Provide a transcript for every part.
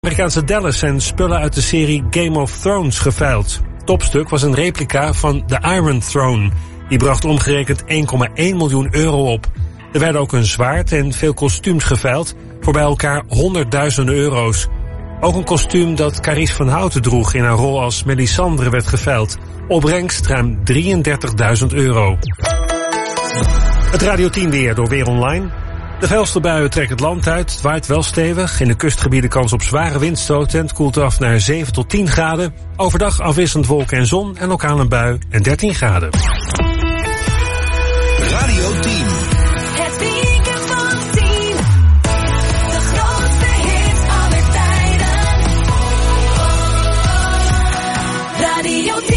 Amerikaanse Dallas zijn spullen uit de serie Game of Thrones geveild. Topstuk was een replica van de Iron Throne. Die bracht omgerekend 1,1 miljoen euro op. Er werden ook een zwaard en veel kostuums geveild voor bij elkaar honderdduizenden euro's. Ook een kostuum dat Carice van Houten droeg in haar rol als Melisandre werd geveild. Opbrengst ruim 33.000 euro. Het Radio 10 weer door Weer Online. De felste buien trekken het land uit. Het waait wel stevig. In de kustgebieden kans op zware windstoten. Het koelt af naar 7 tot 10 graden. Overdag afwisselend wolken en zon en lokaal een bui en 13 graden. Radio 10. Het weekend van 10. De grootste hits aller tijden. Radio 10.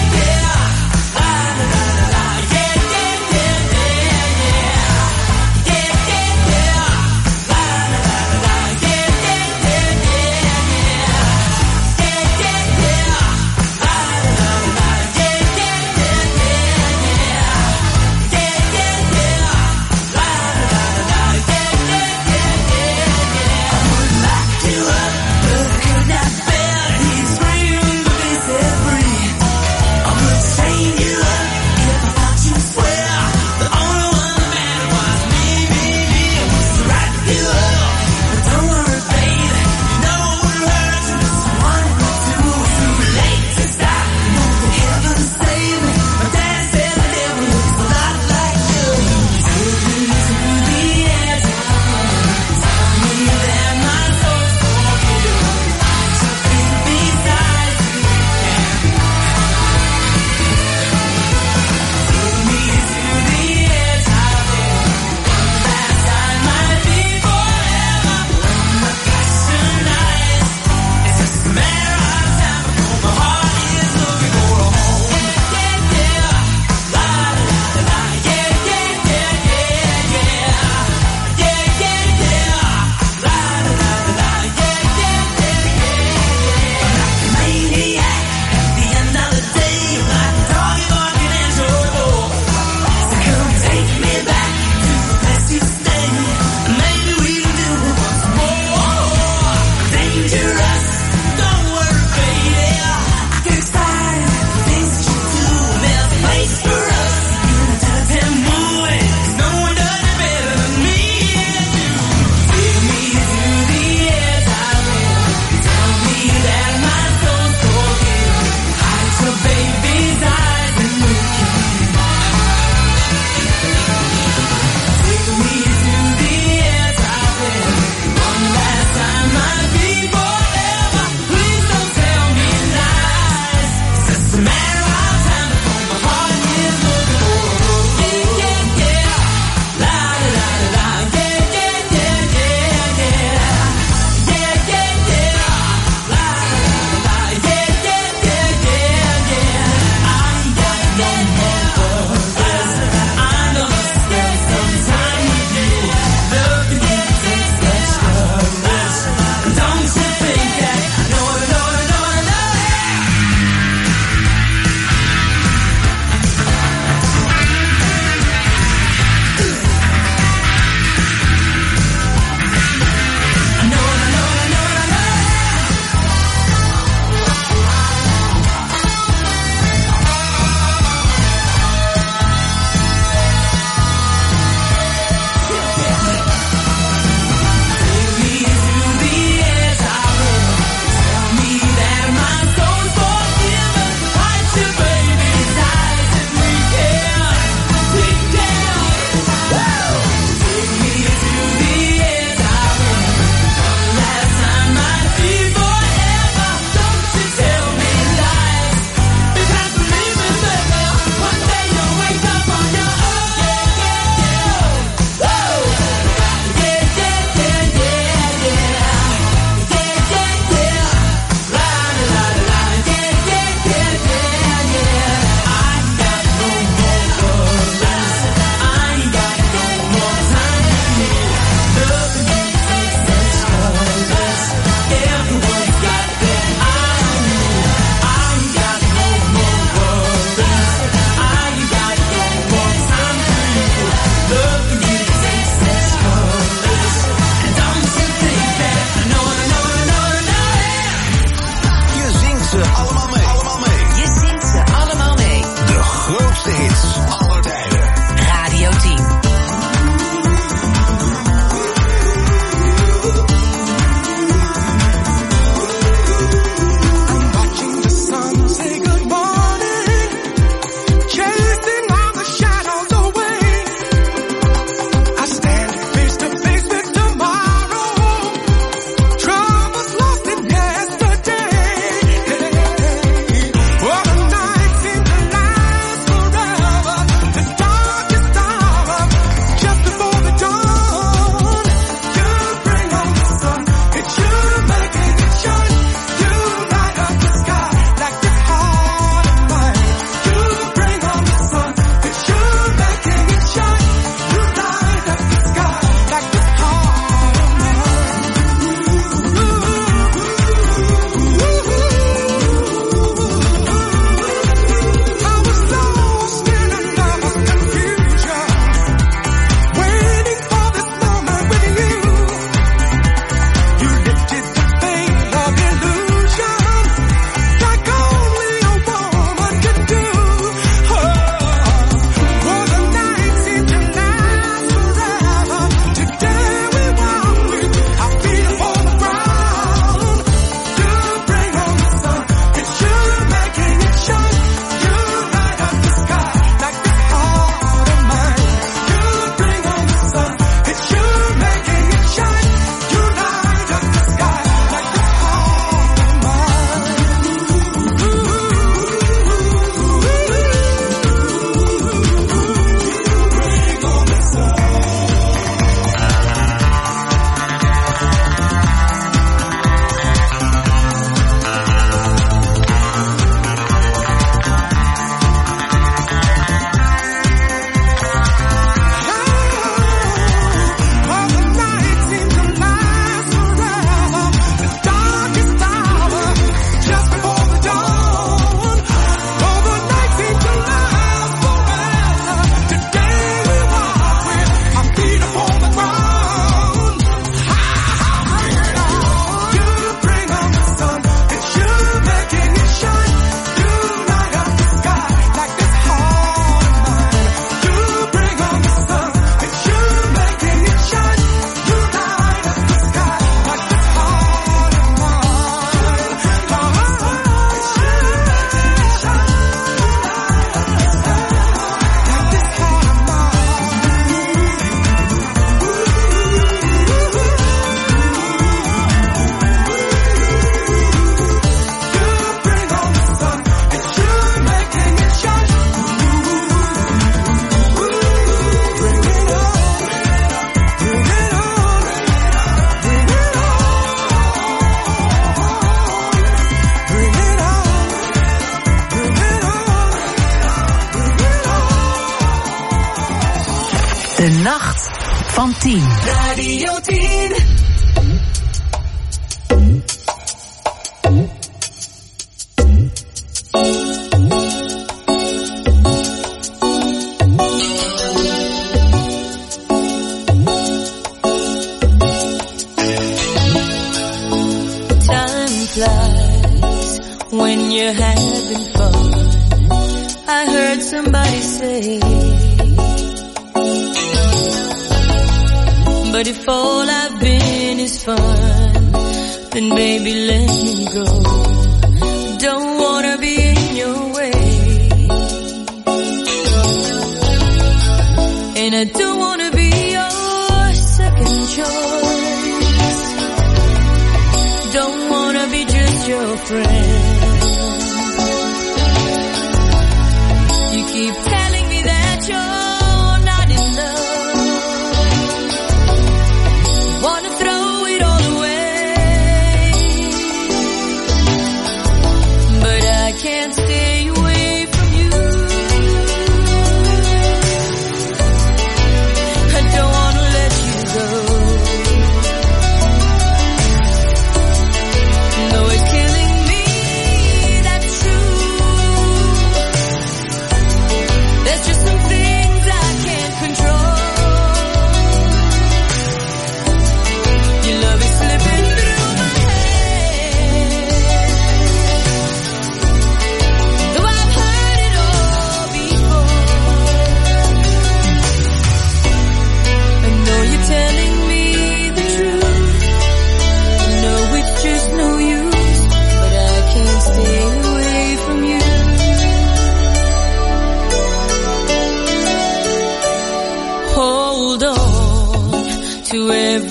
Yeah. ze allemaal mee. Je zingt ze allemaal mee. De grootste hits aller tijden. Radio 10. De nacht van 10. Radio 10. Time flies when you're having fun. I heard somebody say, but if all I've been is fun, then baby let me go. Don't wanna be in your way, and I don't wanna be your second choice. Don't wanna be just your friend. You keep telling me that you're not in love. Wanna throw it all away, but I can't stay away from you. I don't wanna let you go. No, it's killing me, that's true.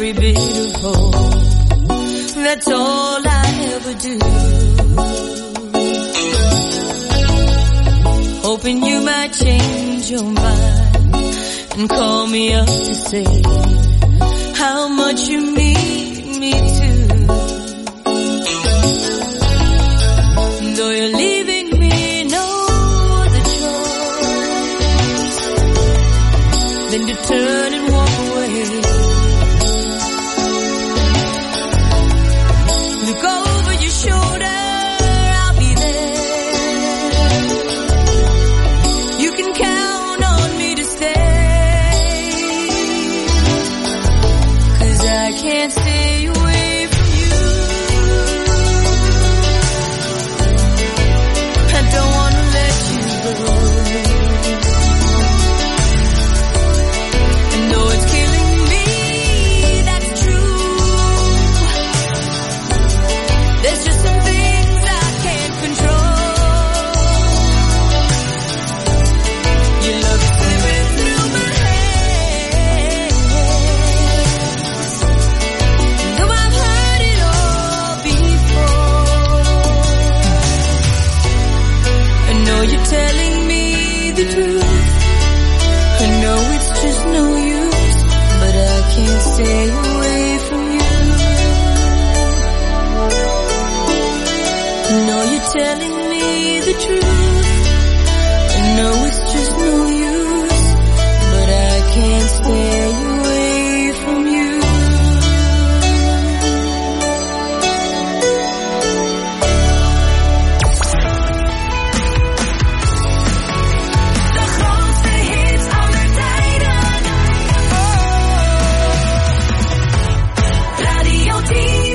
every bit of hope. That's all I ever do. Hoping you might change your mind and call me up to say how much you need me too. Though you're leaving me no other choice than to turn and walk away. Look over your shoulder, I'll be there. You can count on me to stay, 'cause I can't stay away from you. I don't wanna let you go. And though it's killing me, that's true. There's just some things I can't control. Your love is slipping through my hands. Though I've heard it all before, I know you're telling me the truth. I know it's just no use, but I can't stay away from you. I know you're telling me the truth. I know it's just no use, but I can't stay away from you. De grootste hits aller tijden. Radio 10.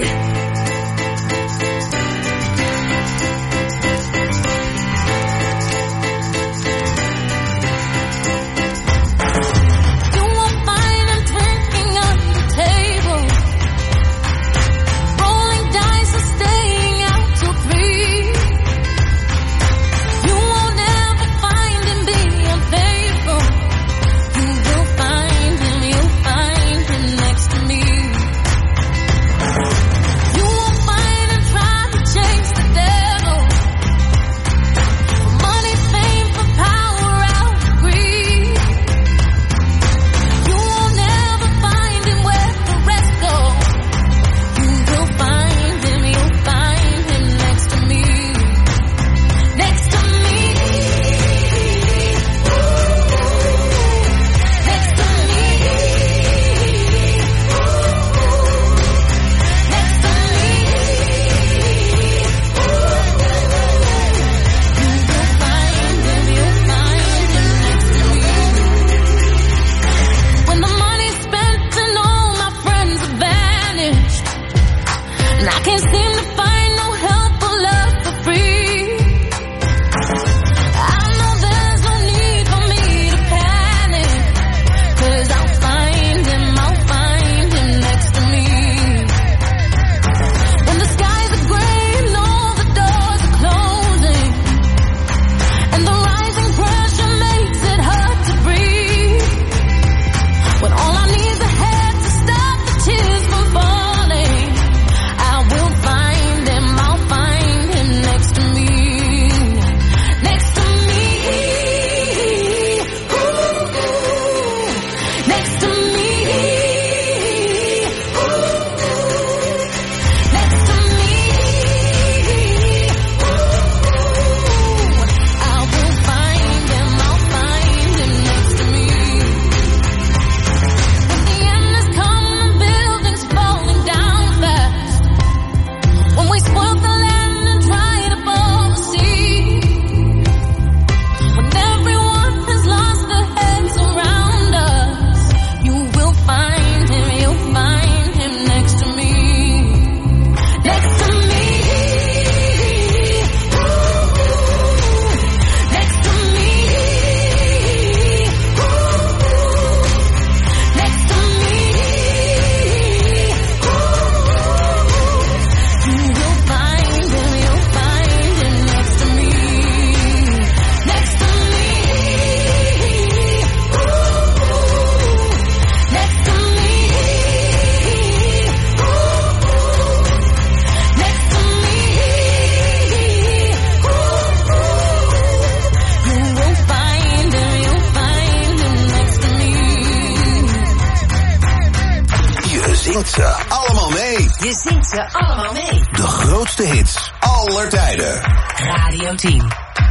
ze allemaal mee. Je zingt ze allemaal mee. De grootste hits aller tijden. Radio 10.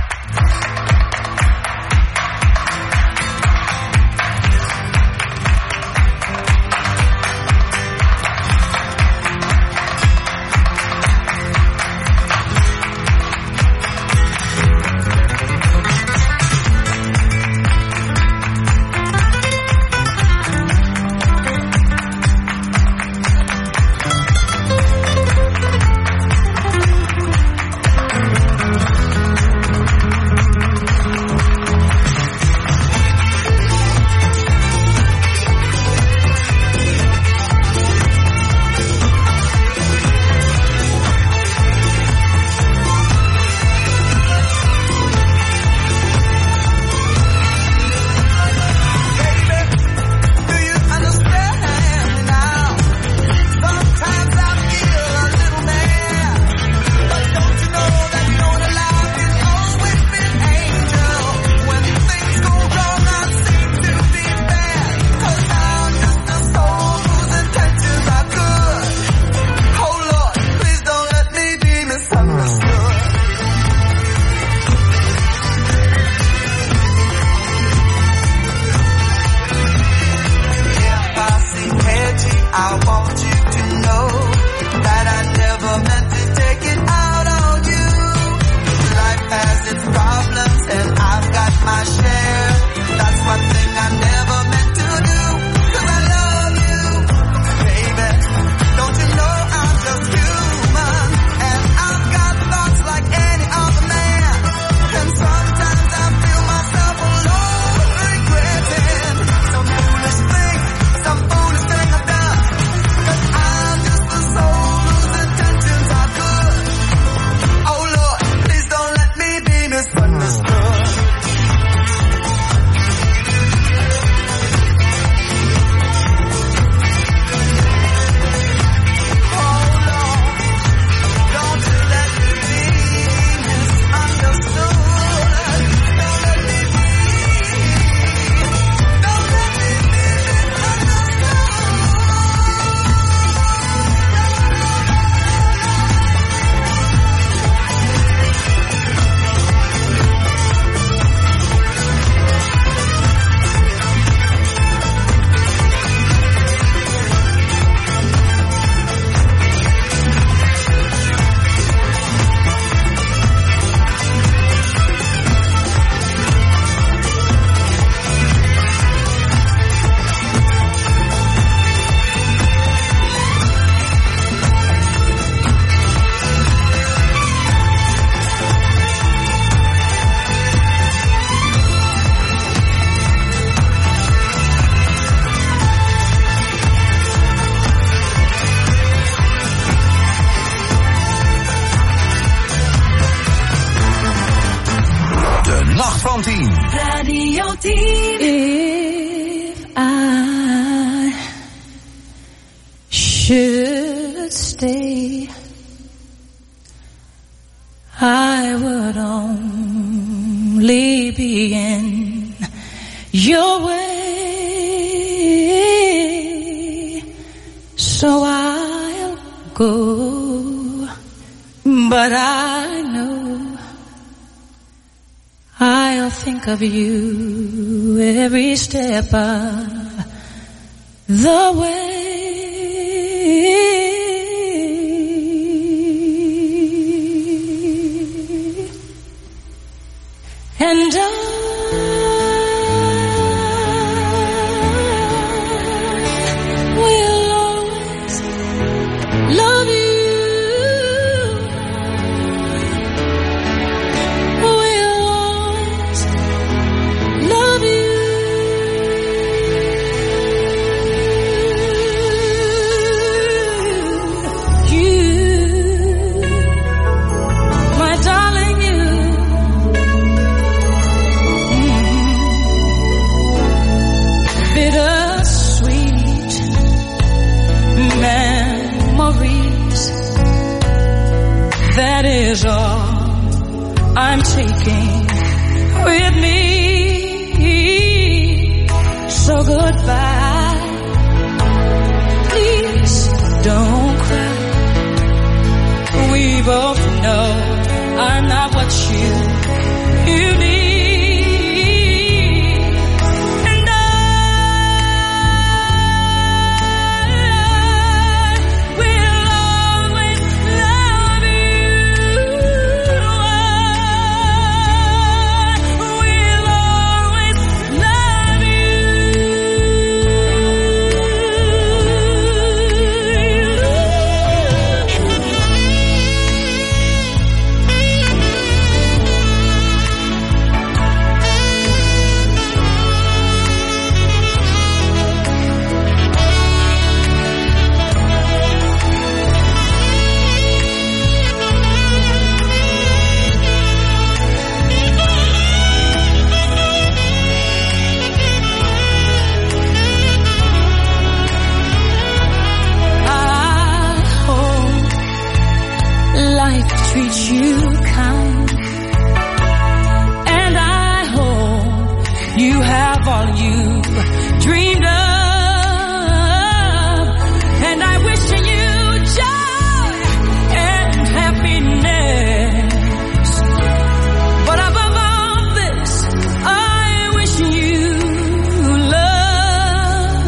Radio 10. If I should stay, I would only be in your way, so I'll go, but I know I'll think of you every step of the way. And I will always love you. Will always love you. You, my darling, you. Bittersweet memories, that is all I'm taking with me. So goodbye, please we both know I'm not what you need. And I will always love you. I will always love you. Treat you kind, and I hope you have all you dreamed of, and I wish you joy and happiness, but above all this I wish you love.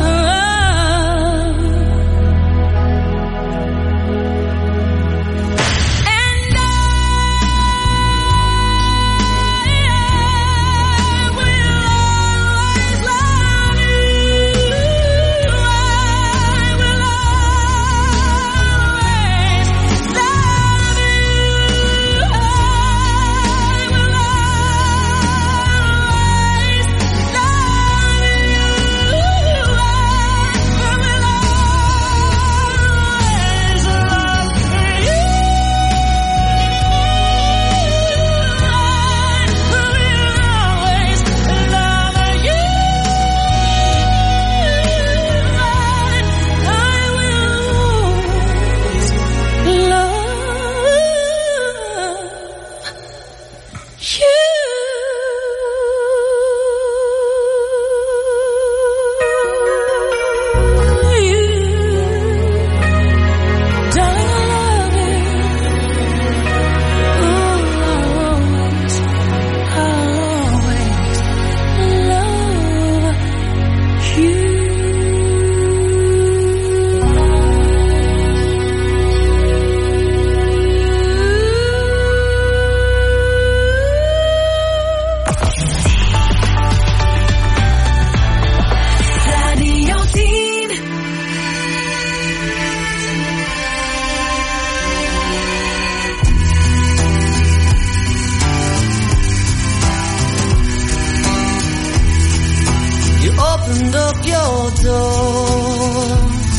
Opened up your door.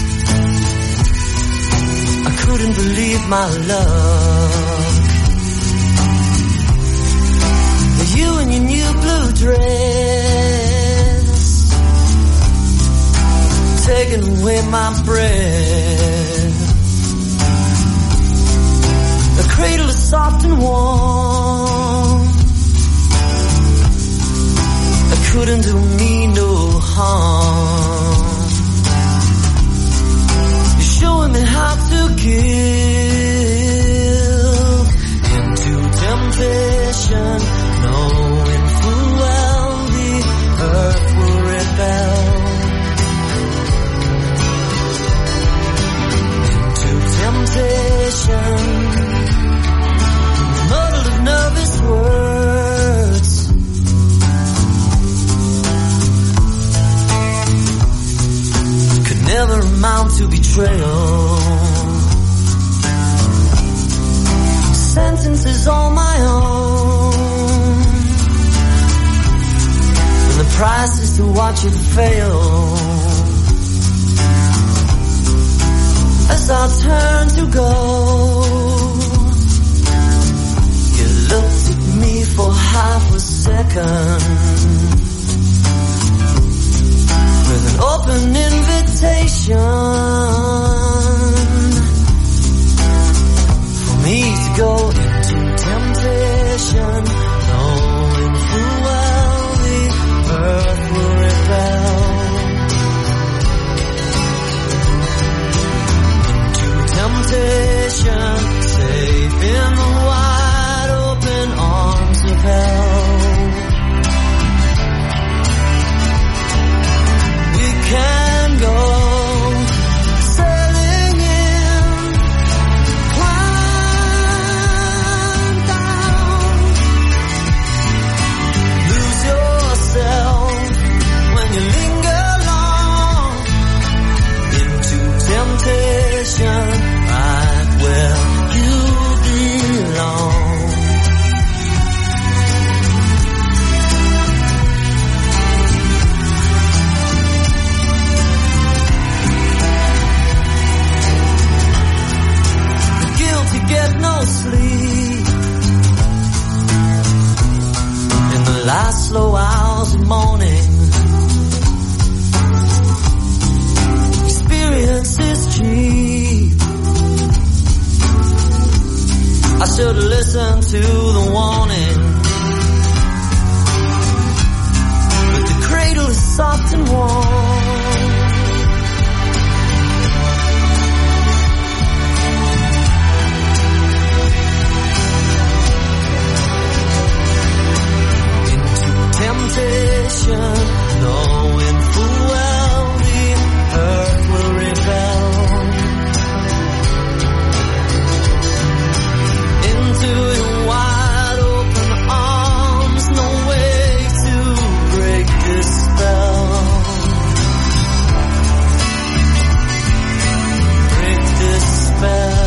I couldn't believe my luck. You in your new blue dress, taking away my breath. The cradle is soft and warm. I couldn't do me no harm. You're showing me how to give into temptation, knowing full well the earth will rebel. Into temptation, muddled of nervous words. Could never amount to betrayal. Sentences all my own, and the price is to watch it fail. As I turn to go, you looked at me for half a second, with an open invitation for me to go into temptation, knowing full well the earth will rebel. Into temptation, safe last slow hours of morning. Experience is cheap. I should listen to the warning. But the cradle is soft and warm. Temptation, knowing full well the earth will rebel. Into your wide open arms, no way to break this spell. Break this spell.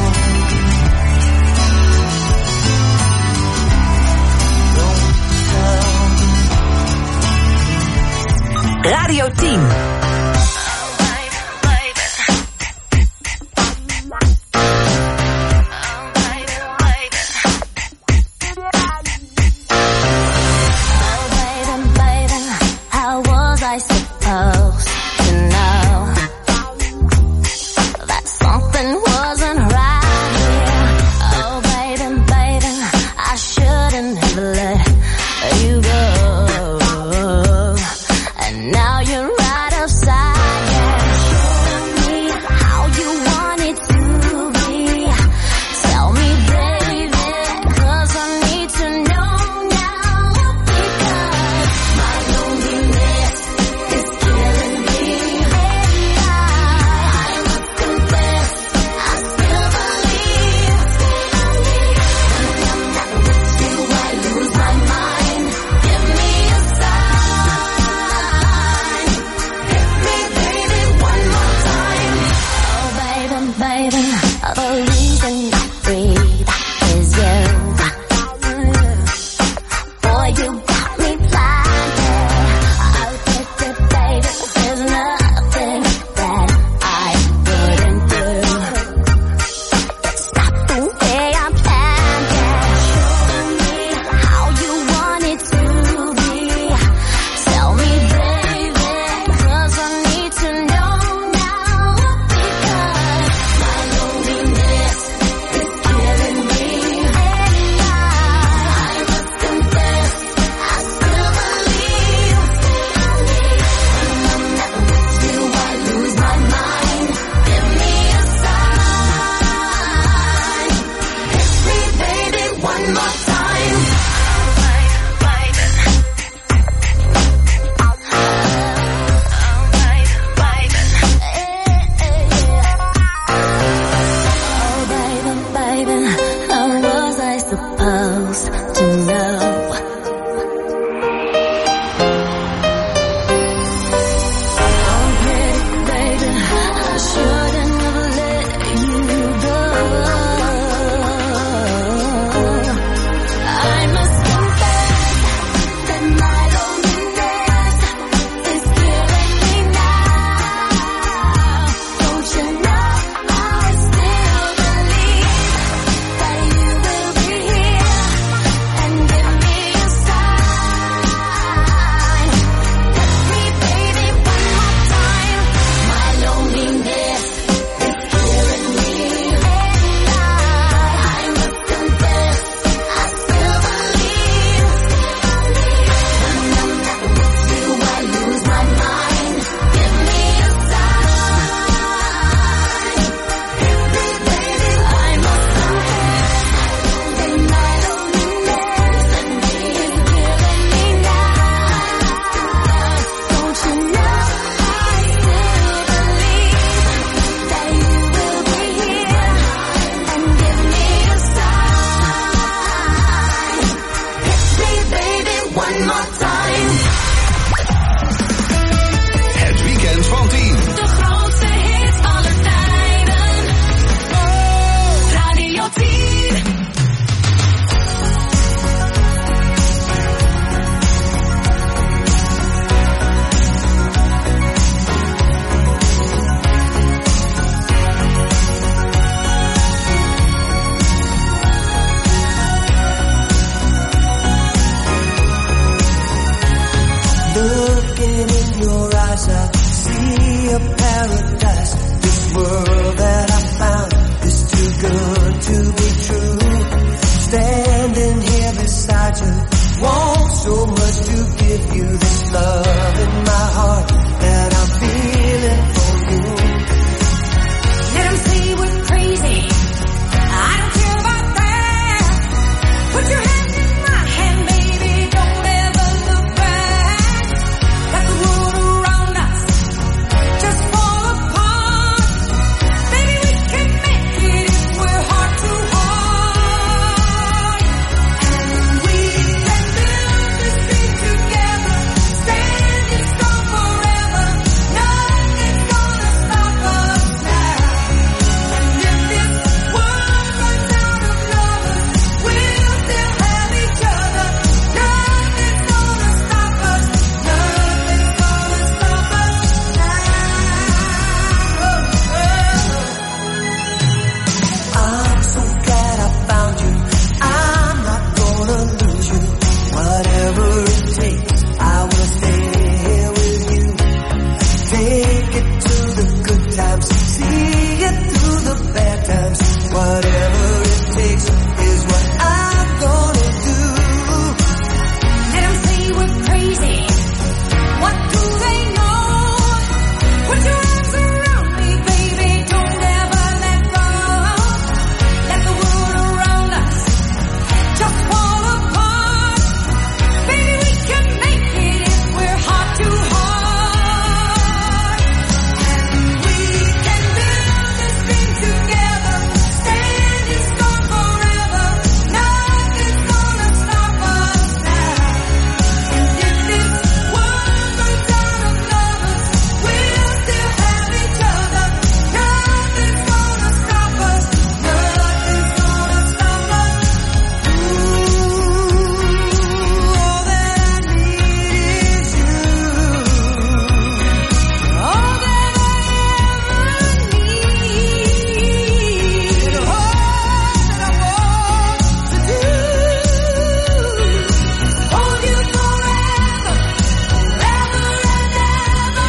Radio 10. Give me eyes I see a paradise. This world that I found is too good to be true. Standing here beside you, want so much to give you this love in my heart that I'm feeling for you. Let 'em say we're crazy, I don't care about that. Put your hand in my hand, baby, don't ever look back. Let the world around us just fall apart. Baby, we can make it if we're heart to heart. And we can build this thing together, standing strong forever. Nothing's gonna stop us now. And if this world runs out of lovers, we'll still have each other. Nothing's gonna stop us. Nothing's gonna stop us now. I'm so glad I found you. I'm not gonna lose you. Whatever it takes, I will stay here with you. Take it to the good times, see it through the bad times. Whatever it takes is what I'm gonna do. Let 'em say we're crazy. What do they know? Put your arms around me, baby. Don't ever let go. Let the world around us just fall apart. Baby, we can make it if we're heart to heart. And we can build this thing together, standing strong forever. Nothing's gonna stop us now. And if this world runs out of lovers, we'll still have each other. Nothing's gonna stop us. Nothing's gonna stop us. Ooh, all that I need is you. All that I ever need. All that I want to do. Hold you forever, forever and ever.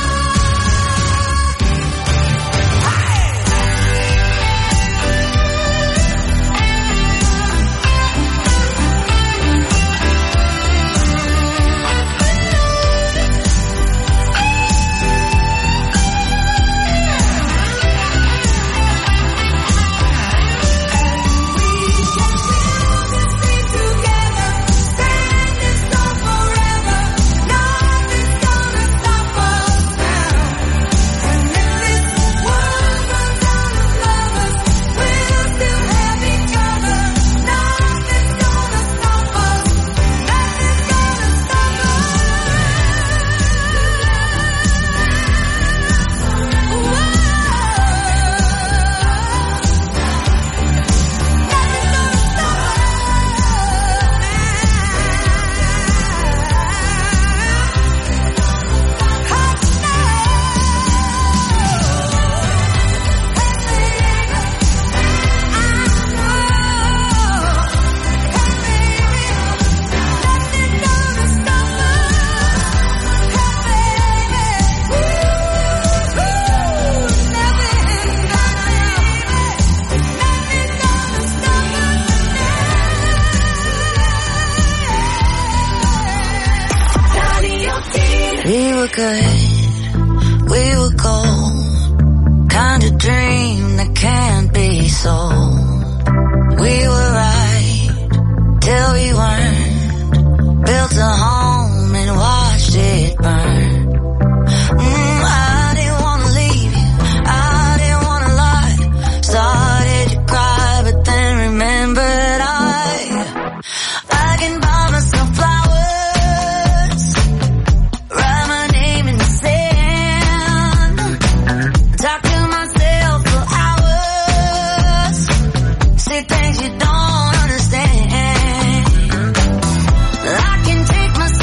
We were good, we were gold, kind of dream that can't be sold. We were right till we weren't, built a home and watched it burn. I didn't want to leave you, I didn't want to lie. Started to cry, but then remembered I can buy myself flowers, write my name in the sand, talk to myself for hours, say things you don't understand. I can take myself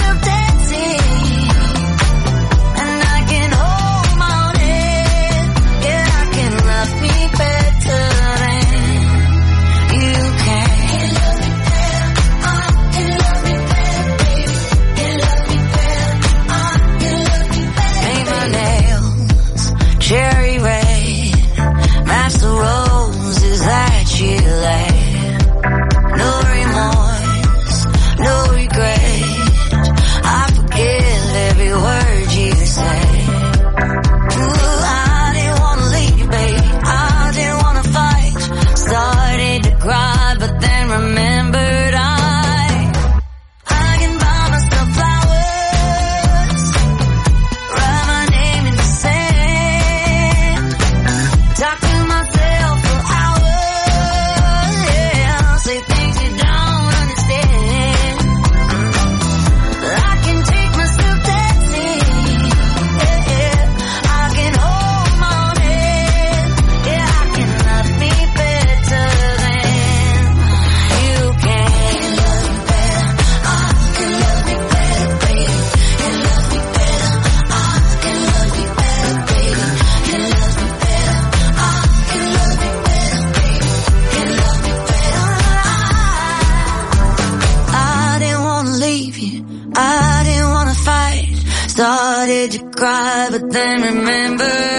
made you cry, but then remembered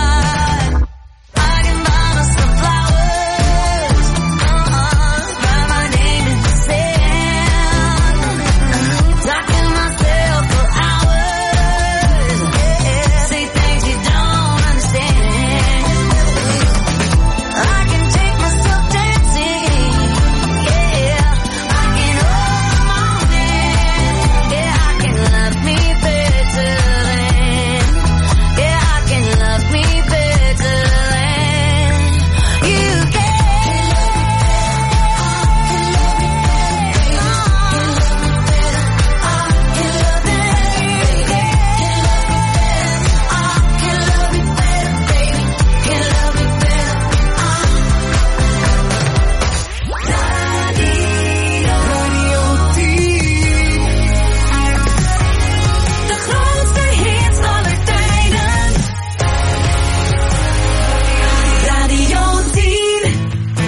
I can buy myself flowers, write my name in the sand, talk to myself for hours, say things you don't understand. I can take myself dancing, yeah, I can hold the moment, yeah, I can love me better than, yeah, I can love me better than you can. De grootste hits aller tijden. Radio 10.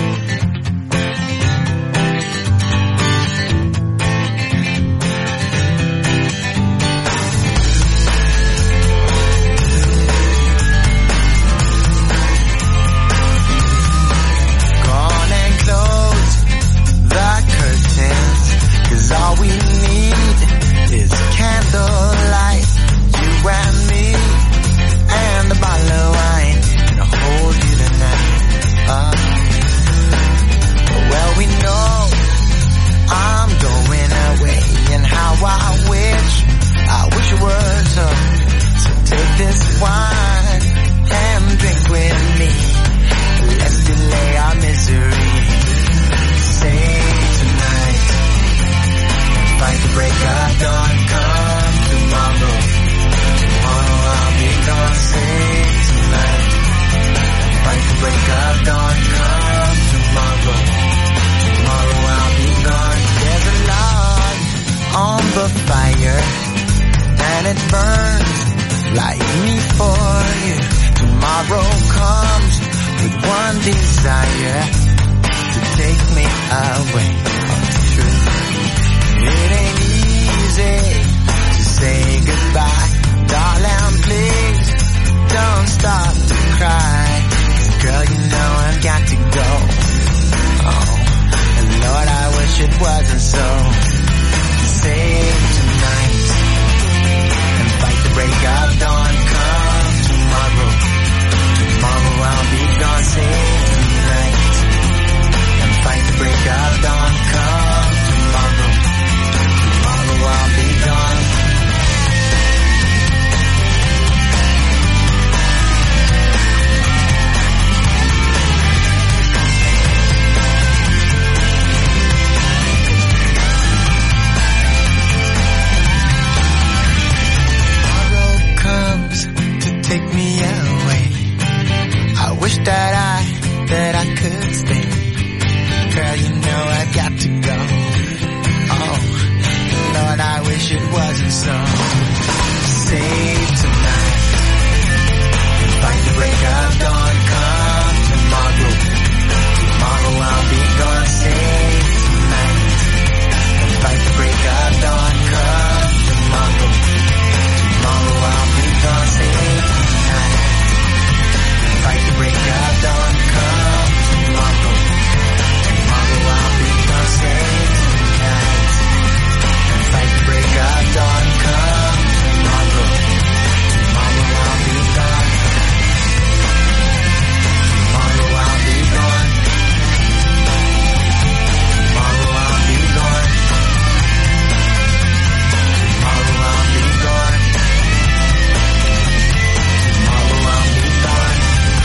Gone and close the curtains, 'cause all we need is candlelight, you and me, and a bottle of wine, and I'll hold you tonight. Well, we know I'm going away, and how I wish it was so take this wine and drink with me. Let's delay our misery. Save tonight. Fight the break of dawn. Come tomorrow. Tomorrow I'll be gone. Save tonight. Fight the break of dawn. Come tomorrow. Tomorrow I'll be gone. There's a log on the fire, and it burns like me for you. Tomorrow comes with one desire, to take me away. It's true. It ain't easy to say goodbye. Darling, please don't stop to cry. Girl, you know I've got to go. Oh, and Lord, I wish it wasn't so. Save tonight and fight the break of dawn. Come tomorrow. Tomorrow I'll be gone. Save tonight and fight the break of dawn. Come tomorrow. Tomorrow I'll be gone. Tomorrow comes to take me away. I wish that I could stay. Girl, you know I've got to go. Oh, Lord, I wish it wasn't so. Save tonight. Fight the break of dawn. Come tomorrow. Tomorrow I'll be gone. Save tonight. Fight the break of dawn. Come tomorrow. Tomorrow I'll be gone. Save tonight. Fight the break of dawn. Come tomorrow. Tomorrow I'll be gone. Save tonight. Fight the break of dawn. Come tomorrow. Tomorrow I'll be gone. Tomorrow I'll be gone. Tomorrow I'll be gone. Tomorrow I'll be gone. Tomorrow I'll be gone.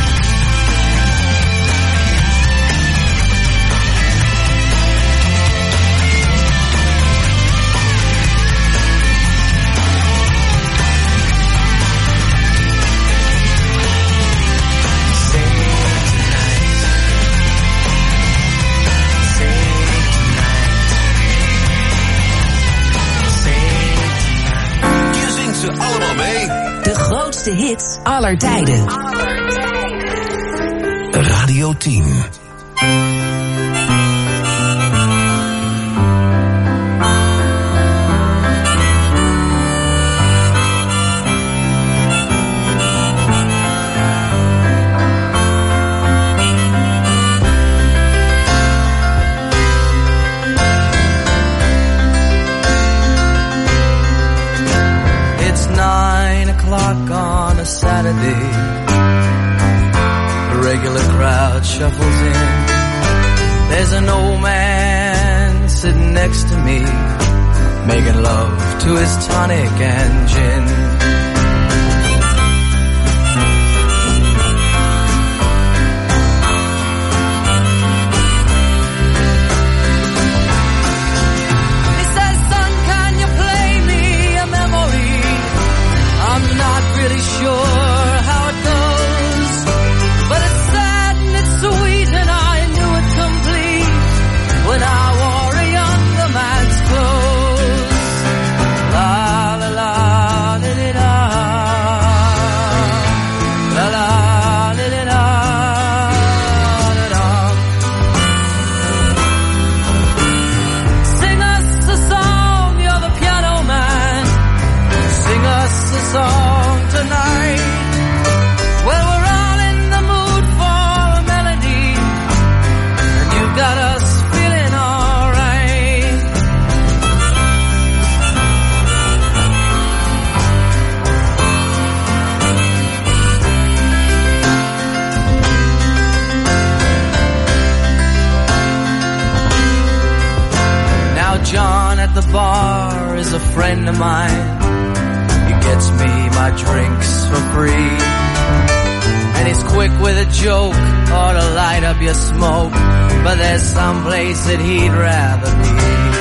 Je zingt ze allemaal mee. De grootste hits aller tijden. Radio 10. Saturday. The regular crowd shuffles in. There's an old man sitting next to me, making love to his tonic and gin. Really sure how it goes, but it's sad and it's sweet, and I knew it complete when I wore a younger man's clothes. La la la li li la, la la li li la, la la. Sing us a song, you're the piano man. Sing us a song tonight. Well, we're all in the mood for a melody, and you've got us feeling alright. Now John at the bar is a friend of mine. Gets me my drinks for free, and he's quick with a joke or to light up your smoke, but there's some place that he'd rather be.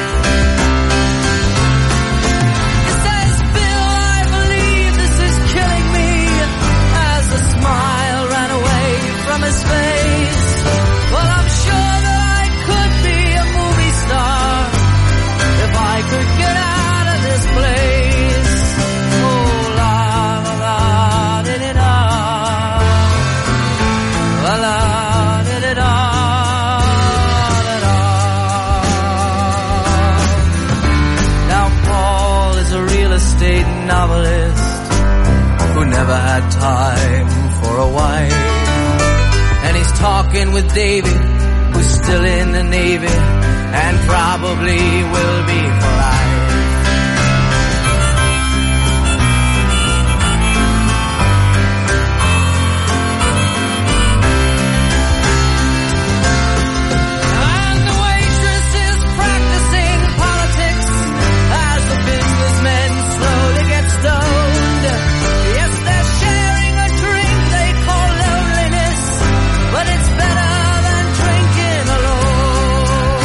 He says, Bill, I believe this is killing me, as the smile ran away from his face. Well, I'm sure that I could be a movie star if I could get out of this place. Novelist who never had time for a wife, and he's talking with David, who's still in the Navy and probably will be for life. And the waitress is practicing politics as the businessmen slowly get stoned. Yes, they're sharing a drink they call loneliness, but it's better than drinking alone.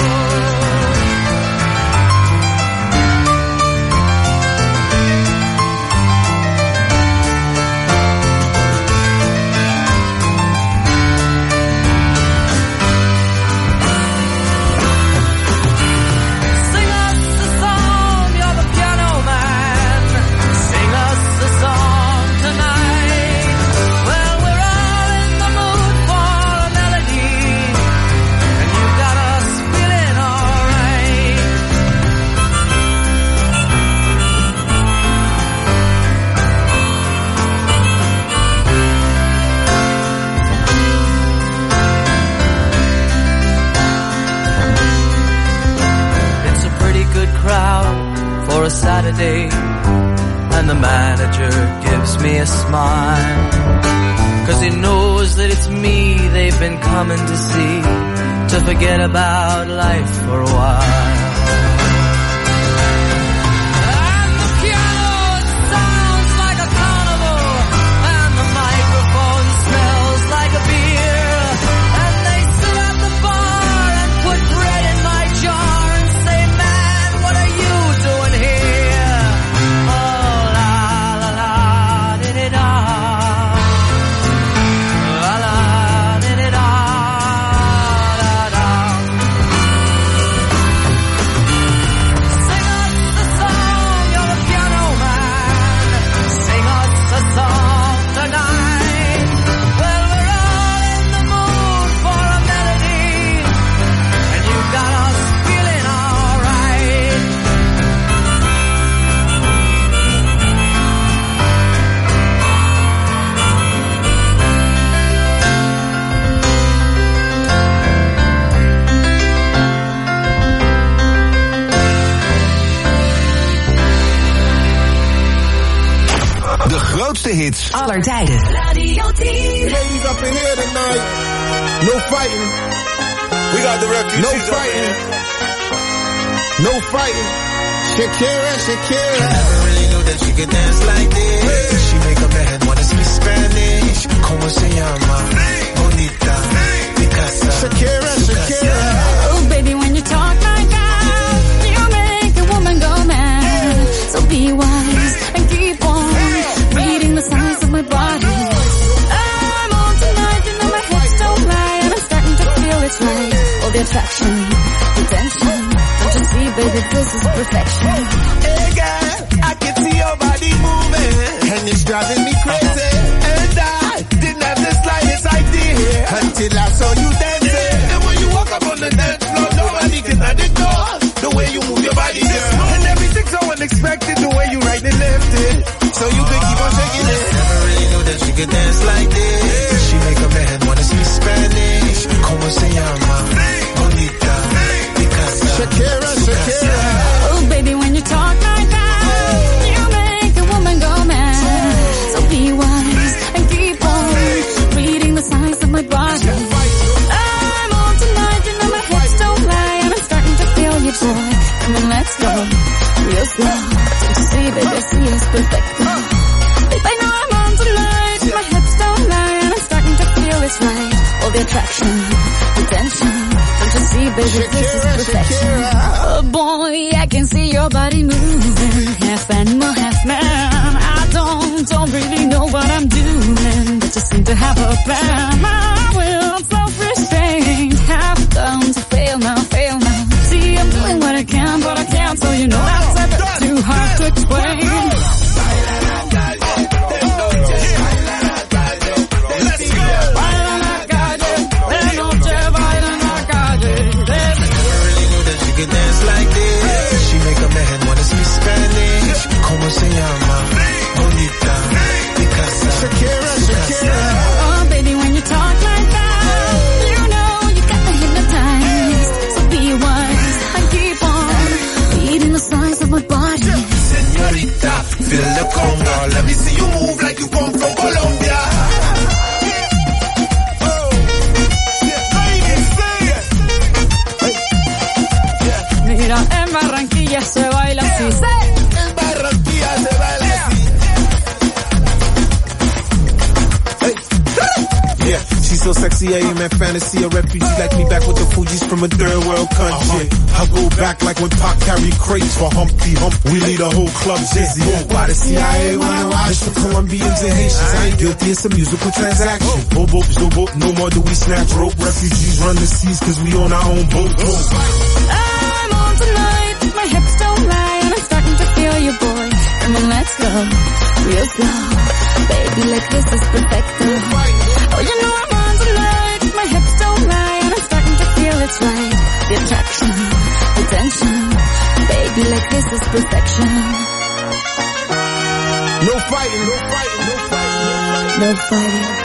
Sing us a song, you're the piano man. Sing us a song tonight. Well, we're all in the mood for a melody, and you've got us feeling alright. It's a pretty good crowd for a Saturday, and the manager gives me a smile, 'cause he knows that it's me they've been coming to see, to forget about life for a while. And the piano, it sounds like a carnival, and the microphone smells like a beer, and they sit at the bar and put bread in my jar and say, man, what are you doing here? Oh, la la la, di-di-da. La la, di-di-da, da-da. grootste hits. Aller tijden. Radio 10. Ladies up in here tonight. No fighting. We got the refugees. No fighting. No fighting. Shakira, Shakira. I never really knew that she could dance like this. She make a man wanna speak Spanish. Como se llama? Bonita. Picasa. Shakira, Shakira. Oh, baby, when you talk like that, you make a woman go mad. So be wise and keep on reading the signs of my body. I'm on tonight, you know my hips don't lie, and I'm starting to feel it's right. All the attraction, the tension. Don't you see, baby, this is perfection. Hey girl, I can see your body moving, and it's driving me crazy. And I didn't have the slightest idea until I saw you dancing. And when you walk up on the dance floor, nobody can ignore the way you move your body, girl. And everything's so unexpected, the way you right and left it, so you could keep on shaking it. Never really knew that she could dance like this. She make a man wanna speak Spanish. Como se llama? Bonita. Picasa. Shakira, Shakira. Oh, baby, when you talk like that, you make a woman go mad. So be wise and keep on reading the signs of my body. I'm on tonight, you know my hips don't lie, and I'm starting to feel you, boy. Come on, let's go real slow. Don't you see, baby, see it's perfect. Babe, I know I'm on tonight, my hips don't lie, and I'm starting to feel it's right. All the attraction, the tension. Don't you see, baby, this is perfection. Oh boy, I can see your body moving, half animal, half man. I don't really know what I'm doing, but just seem to have a plan. My will, self-restraint, have done to fail now. See, I'm doing what I can, but I can't, so you know that's a bit too hard to explain. Dance like this. She make a man wanna speak Spanish. Como se llama? Bonita. Picasa. Shakira, Shakira. Oh, baby, when you talk like that, you know you got me hypnotized. So be wise and keep on reading the signs of my body. Señorita, feel the conga. Let me see you move like you come from Colombia. Mira, en Barranquilla se baila así. En Barranquilla se baila así. Hey. Yeah, she's so sexy, I am in fantasy. A refugee like me back with the Fugees from a third world country. I go back like when Pac carried crates for Humpty Hump. We lead a whole club dizzy. Why the CIA wanna watch? It's for Colombians and Haitians. I ain't guilty, it's a musical transaction. No more do we snatch rope. Refugees run the seas cause we on our own boat. I'm on tonight, my hips don't lie, and I'm starting to feel you, boy. Come on, let's go real slow. Baby, like this is perfect. Oh, you know I'm on tonight, my hips don't lie, and I'm starting to feel it's right. The attraction, the tension. Baby, like this is perfection. No fighting, no fighting, no fighting. No fighting.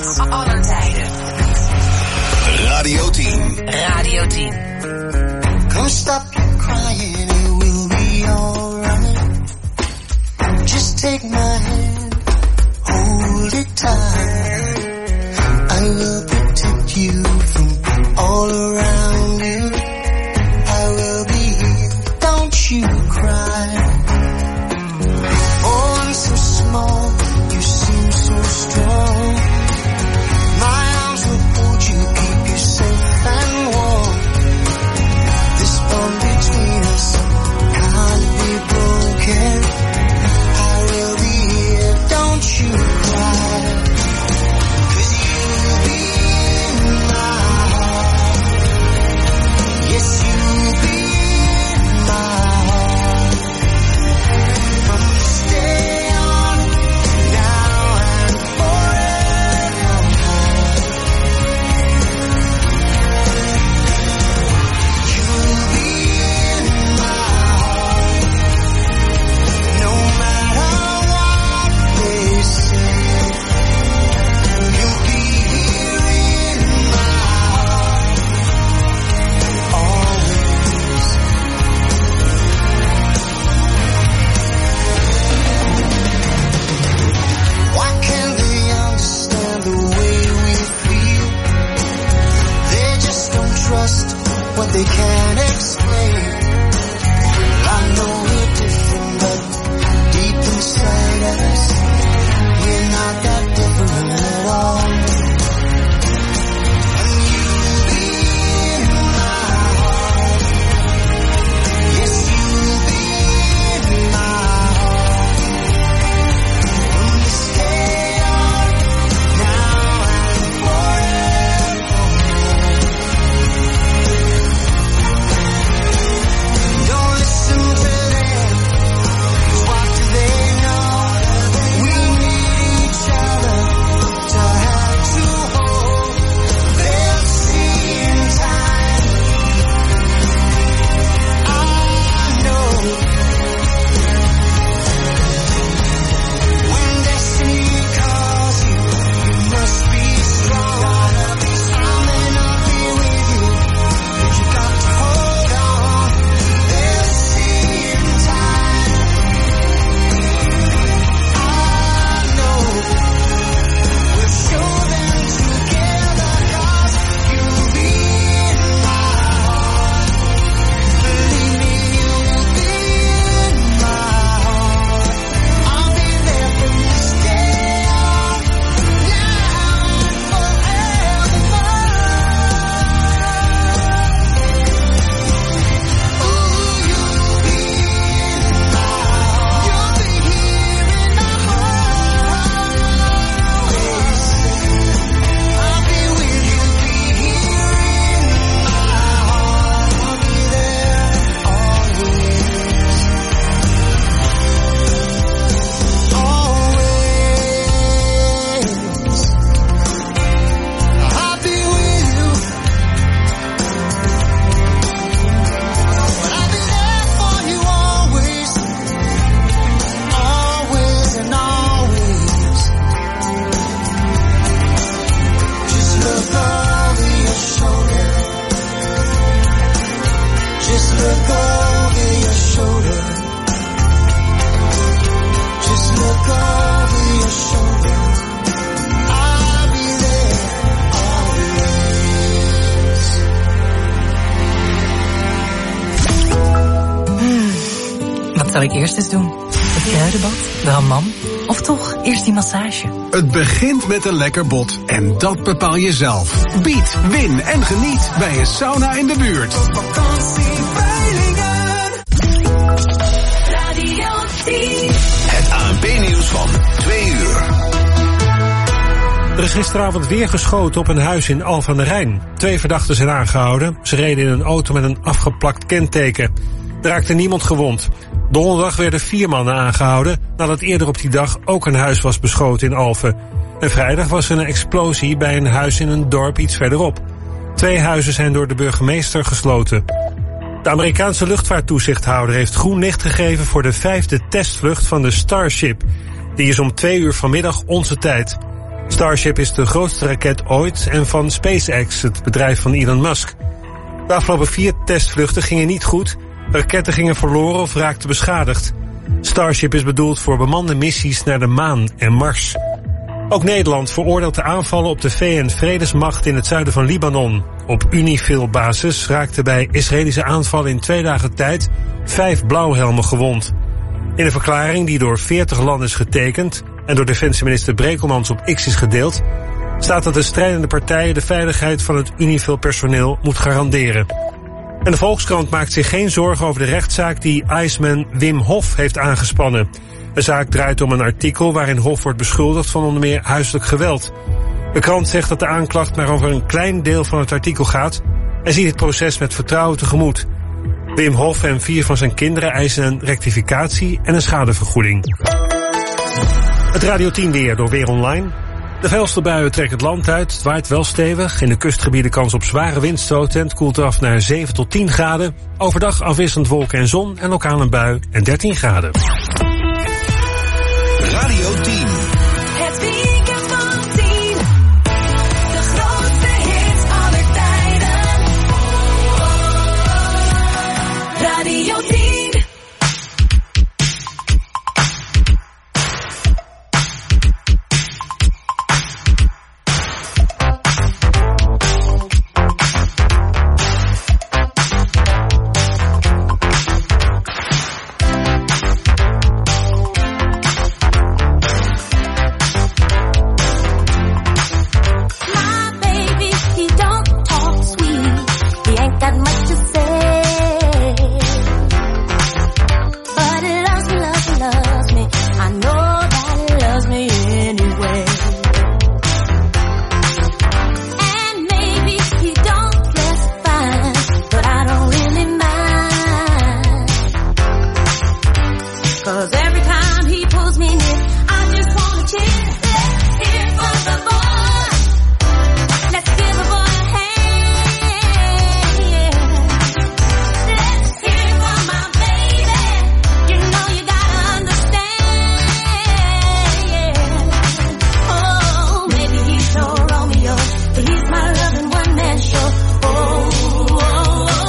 hits aller tijden. Radio 10. Radio 10. Come stop crying, it will be alright. Just take my hand, hold it tight. I will protect you from all around you. I will be here, don't you cry. Oh, I'm so small, you seem so strong. My arms will hold you, keep you safe and warm. This bond between us can't be broken. I will be here, don't you cry. 'Cause you'll be in my heart. Yes, you'll be in my heart. From this day on, now and forevermore. You'll be in my heart. No matter what they say. You'll be here in my heart. Always. Why can't they understand the way we feel? They just don't trust what they can't explain. I know we're different, but deep inside us, we're not that different at all. And you'll be in my heart. Yes, you'll be in my heart. From this day on, now and forevermore. Don't listen to them, 'cause what do they know? We need each other to have to hold. They'll see in time. I know. When destiny calls you, you must be strong. I may not be with you, but you got to hold on. They'll see in time. I know. We'll show them together, 'cause you'll be in my heart. Believe me, you'll be in my heart. I'll be there from this day on, now and forevermore. Ooh, you'll be in my heart. You'll be here in my heart. Always. I'll be with you, be here in my heart. I'll be there always. Always. I'll be with you. But I'll be there for you always. Always and always. Just look over your shoulder. Just look over your shoulder. Just look over your shoulder. I'll be there always. Wat zal ik eerst eens doen? Het kruidenbad, de hammam of toch eerst die massage? Het begint met een lekker bad en dat bepaal je zelf. Bied, win en geniet bij een sauna in de buurt. Radio 10. Het ANP-nieuws van 2 uur. Er is gisteravond weer geschoten op een huis in Alphen aan de Rijn. 2 verdachten zijn aangehouden. Ze reden in een auto met een afgeplakt kenteken. Er raakte niemand gewond. Donderdag werden 4 mannen aangehouden nadat eerder op die dag ook een huis was beschoten in Alphen. En vrijdag was er een explosie bij een huis in een dorp iets verderop. 2 huizen zijn door de burgemeester gesloten. De Amerikaanse luchtvaarttoezichthouder heeft groen licht gegeven voor de 5e testvlucht van de Starship. Die is om 2 uur vanmiddag onze tijd. Starship is de grootste raket ooit en van SpaceX, het bedrijf van Elon Musk. De afgelopen 4 testvluchten gingen niet goed. De raketten gingen verloren of raakten beschadigd. Starship is bedoeld voor bemande missies naar de maan en Mars. Ook Nederland veroordeelt de aanvallen op de VN-vredesmacht in het zuiden van Libanon. Op UNIFIL-basis raakten bij Israëlische aanvallen in 2 dagen tijd 5 blauwhelmen gewond. In een verklaring die door 40 landen is getekend en door defensieminister Brekelmans op X is gedeeld, staat dat de strijdende partijen de veiligheid van het UNIFIL-personeel moet garanderen. En de Volkskrant maakt zich geen zorgen over de rechtszaak die Iceman Wim Hof heeft aangespannen. De zaak draait om een artikel waarin Hof wordt beschuldigd van onder meer huiselijk geweld. De krant zegt dat de aanklacht maar over een klein deel van het artikel gaat en ziet het proces met vertrouwen tegemoet. Wim Hof en 4 van zijn kinderen eisen een rectificatie en een schadevergoeding. Het Radio 10 weer door Weer Online. De felste buien trekken het land uit. Het waait wel stevig. In de kustgebieden kans op zware windstoten. Het koelt af naar 7 tot 10 graden. Overdag afwisselend wolken en zon en lokaal een bui en 13 graden. Radio 10.